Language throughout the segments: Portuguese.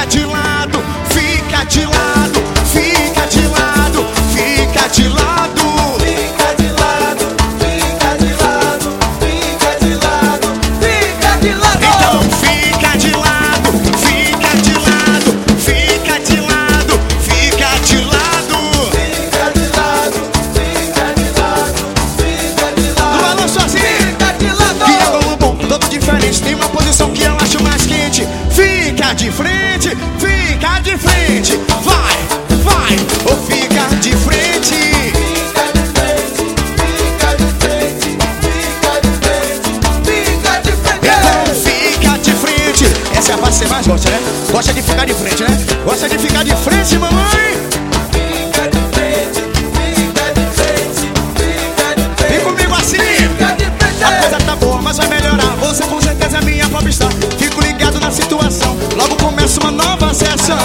fica de lado, fica de lado, fica de lado, fica de lado. Fica de lado, fica de lado, fica de lado, fica de lado. Então fica de lado, fica de lado, fica de lado, fica de lado. Fica de lado, fica de lado, fica de lado. No balanço assim, Fica de lado. que é bom, bom, todo diferente. Tem uma posição que eu acho mais quente. Fica de frente, fica de frente. Vai, vai, ou fica de frente. Fica de frente, fica de frente, fica de frente, fica de frente. Então fica de frente. Essa é a parte que você mais gosta, né? Gosta de ficar de frente, né? Gosta de ficar de frente, mamãe. Fica de frente, fica de frente, fica de frente. Vem comigo assim. Fica de frente. A coisa tá boa, mas vai melhorar. Você com certeza é minha popstar. Fico ligado na situação. Logo começa uma nova sessão.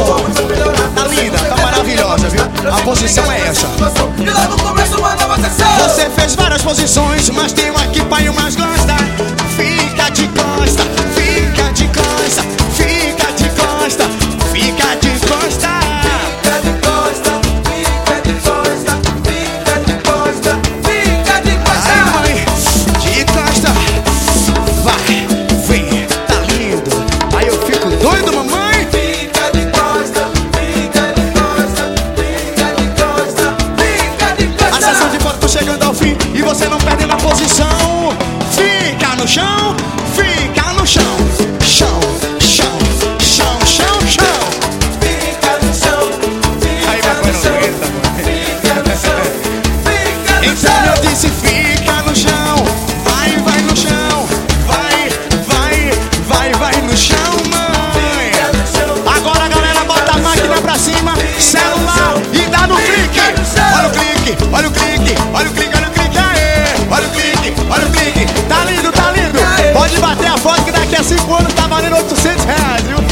Tá linda, tá maravilhosa, viu? A posição é essa. E logo começa uma nova sessão. Você fez várias posições, mas tem uma que pai mais gosta. Fica de costa, fica de costa, fica de costa, fica de costa. Fica de costa, fica de costa, fica de costa, fica de costa. Ai, mãe, de costa. Vai, vem, tá lindo. Aí eu fico doido, mamãe. Fica de costa, fica de costa, fica de costa, fica de A costa. sessão de foto chegando ao fim e você não perde na posição. Fica no chão, fica no chão. Chão, chão, chão, chão, chão. Fica no chão, Aí fica vai no chão, eita, mãe. fica no chão, fica no Então eu chão. disse fica no chão. Vai, vai no chão. Vai, vai, vai, vai no chão, mãe. Fica no chão. Agora galera, bota a máquina pra cima, celular e dá no clique. Olha o clique, olha o clique, olha o clique, olha o clique, aê. Olha o clique, olha o clique. Tá lindo, tá lindo. Pode bater a foto que daqui a 5 anos tá valendo R$800, viu?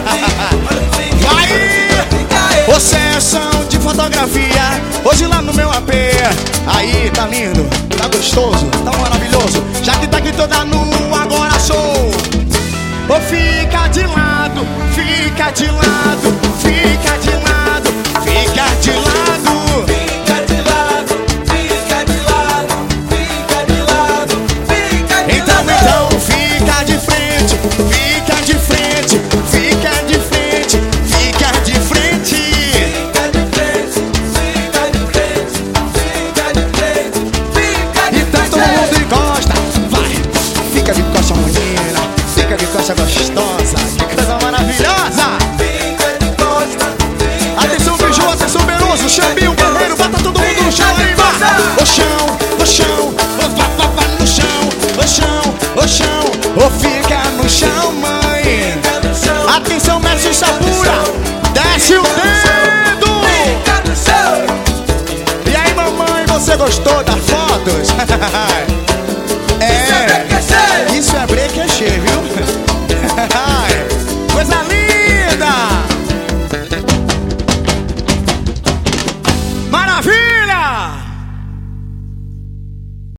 Vai! Ô, sessão de fotografia, hoje lá no meu AP. Aí, tá lindo, tá gostoso, tá maravilhoso. Já que tá aqui toda nua, agora sou. Ô, fica de lado, fica de lado, fica de lado, fica de lado. Fica de lado, fica de lado, fica de lado, fica de Então, lado. fica de frente, fica de frente, fica de frente, fica de frente. Fica de frente, fica de frente, fica de frente, fica de Então todo frente. mundo encosta, vai, fica de costa menina, fica de costa gostosa, que coisa maravilhosa. Fica de costa, fica Atenção Biju, atenção Beloso, Xambinho, Guerreiro, bota todo mundo no chão, aí vai. O chão, o chão, vá no chão, o chão, o chão, ou fica no chão, mãe. no chão. Atenção Mestre Sapura, desce o dedo. Fica no chão. E aí mamãe, você gostou das fotos?